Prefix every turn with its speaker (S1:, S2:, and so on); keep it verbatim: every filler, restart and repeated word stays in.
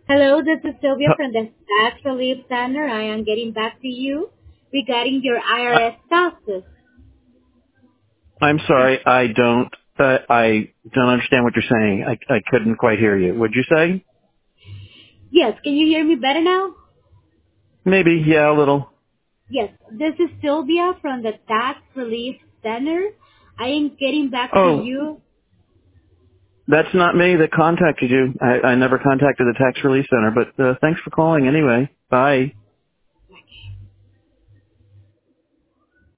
S1: Hello, this is Sylvia
S2: Uh,
S1: from the Tax Relief Center. I am getting back to you regarding your
S2: I-
S1: I R S taxes.
S2: I'm sorry, I don't, uh, I don't understand what you're saying. I, I couldn't quite hear you. Would you say?
S1: Yes, can you hear me better now?
S2: Maybe, yeah, a little.
S1: Yes, this is Sylvia from the Tax Relief Center. I am getting back to
S2: Oh,
S1: you.
S2: that's not me that contacted you. I, I never contacted the Tax Relief Center, but uh, thanks for calling anyway. Bye.